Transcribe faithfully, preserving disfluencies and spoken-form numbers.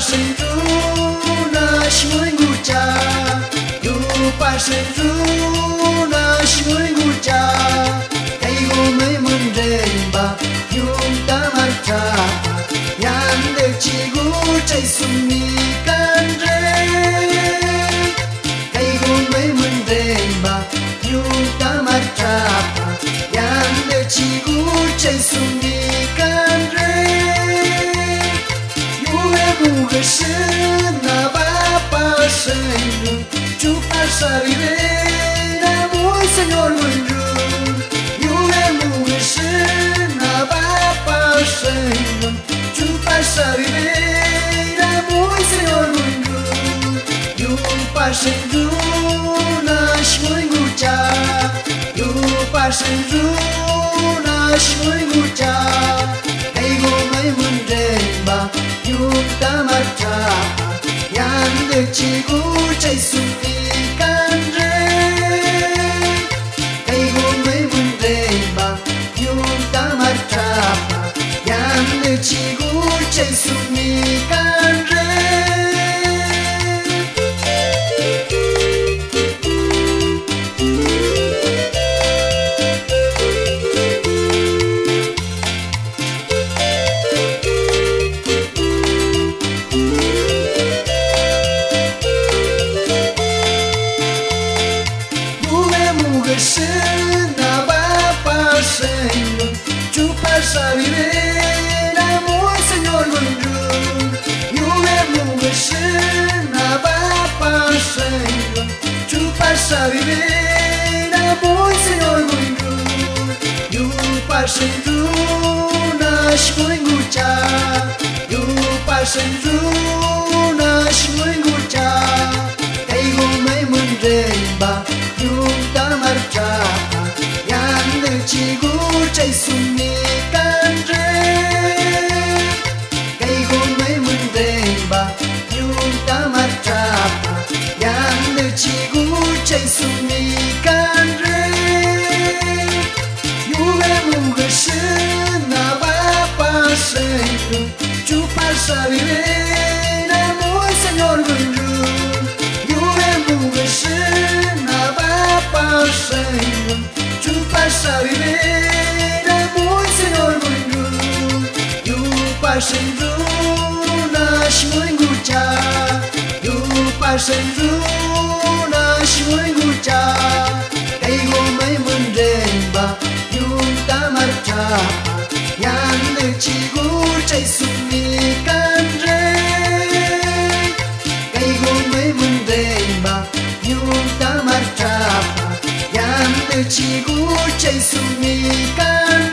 Pasendruna shimoingucha Yu pasendruna shimoingucha Kaigo mai mundemba Yung tamarcha Yande chigu chay sumi kanre Kaigo mai mundemba Yung tamarcha Yande chigu chay sumi kanre Mugasena bapa senyu Chupa sarivera muy señor Wenru Yue mugasena bapa senyu Chupa sarivera muy señor Wenru Yupa senyu na shmoingucha Yupa senyu na shmoingucha Kaigo mai mundemba Yung tamarcha Yande chigu chay sumi kanre Kaigo mai mundemba Yung tamarcha Yande chigu chay sumi kanre Mugasena bapa senyu Chupa sarivera muy señor Wenru Yue mugasena bapa senyu Chupa sarivera muy señor Wenru Yupa senruna shmoingucha Yupa senruna shmoingucha Kaigo mai mundemba Yung tamarcha Yande chigu chay sumi kanre Kaigo mai mundemba Yung tamarcha Yande chigu chay sumi kanre Yue mugasena bapa senyu Chupa sarivera muy señor Wenru Yue mugasena Passeio, chupa sarivera muy señor Wenru Yu pasendruna shmoingucha Yu pasendruna shmoingucha Kaigo mai mundemba Yung tamarcha Yande chigu chay sumi kanre Kaigo mai mundemba Yung tamarcha Yande chigu chay sumi kanre